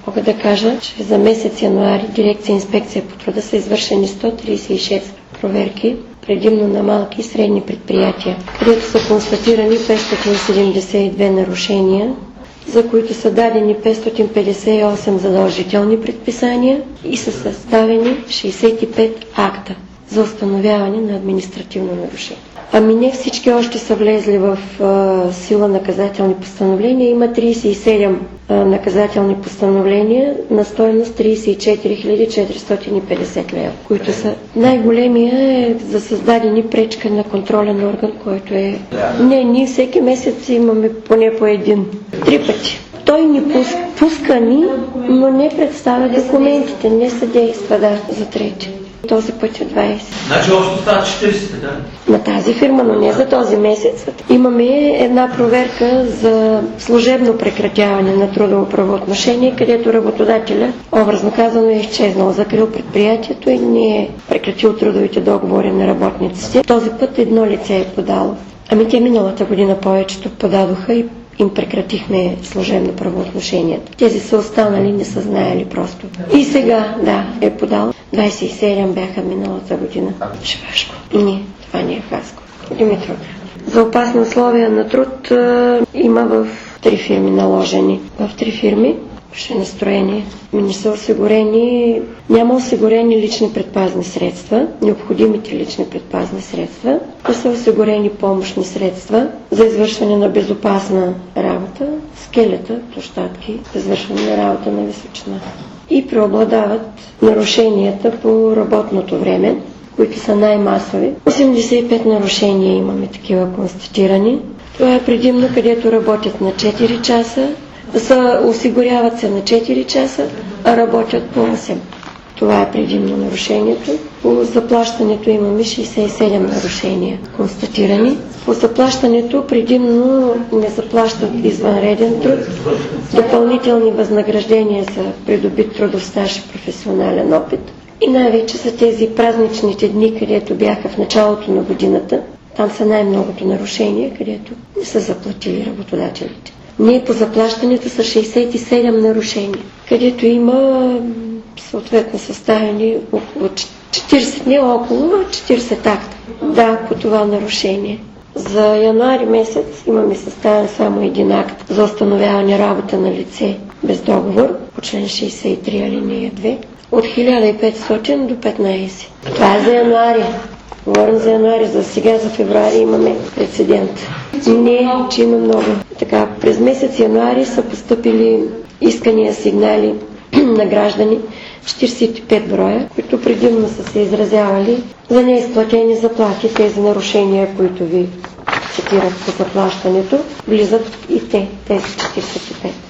Мога да кажа, че за месец януари дирекция инспекция по труда са извършени 136 проверки, предимно на малки и средни предприятия, където са констатирани 572 нарушения, за които са дадени 558 задължителни предписания и са съставени 65 акта за установяване на административно нарушение. Ами не всички още са влезли в сила наказателни постановления. Има 37 наказателни постановления на стойност 34 450 лева, които са най-големия е за създадени пречка на контролен орган, който е... Не, ние всеки месец имаме поне по един. 3 пъти. Той ни пуска ни, но не представя документите, не съдейства, за трети. Този път е 20. Значи общо става 40, така? На тази фирма, но не за този месец. Имаме една проверка за служебно прекратяване на трудово правоотношение, където работодателя, образно казано, е изчезнал, закрил предприятието и не е прекратил трудовите договори на работниците. Този път едно лице е подало. Ами те миналата година повечето подадоха и им прекратихме служебно правоотношението. Тези са останали, не са знаели просто. И сега, е подал. 27 бяха миналата година. Шивашко. Не, това не е Хаско. Димитров. За опасни условия на труд има в 3 фирми наложени. В 3 фирми ще настроение. Не са осигурени, няма осигурени лични предпазни средства, необходимите лични предпазни средства, не са осигурени помощни средства за извършване на безопасна работа, скелета, площадки, за извършване на работа на височина. И преобладават нарушенията по работното време, които са най-масови. 85 нарушения имаме такива констатирани. Това е предимно, където работят на 4 часа, осигуряват се на 4 часа, а работят по 8. Това е предимно нарушението. По заплащането имаме 67 нарушения констатирани. По заплащането предимно не заплащат извънреден труд, допълнителни възнаграждения за придобит трудов стаж и професионален опит. И най-вече са тези празничните дни, където бяха в началото на годината. Там са най-многото нарушения, където не са заплатили работодателите. Ние по заплащането са 67 нарушения, където има съответно съставени около 40, не около 40 акта. По това нарушение. За януари месец имаме съставен само един акт за установяване работа на лице без договор по член 63 алинея 2 от 1500 до 15. Това е за януари. Говорим за януари, за сега, за февруари имаме прецедент. Не, че има много. Така, през месец януари са поступили искания, сигнали на граждани, 45 броя, които предимно са се изразявали за неизплатени заплати. Тези нарушения, които ви цитирах по заплащането, влизат и тези 45.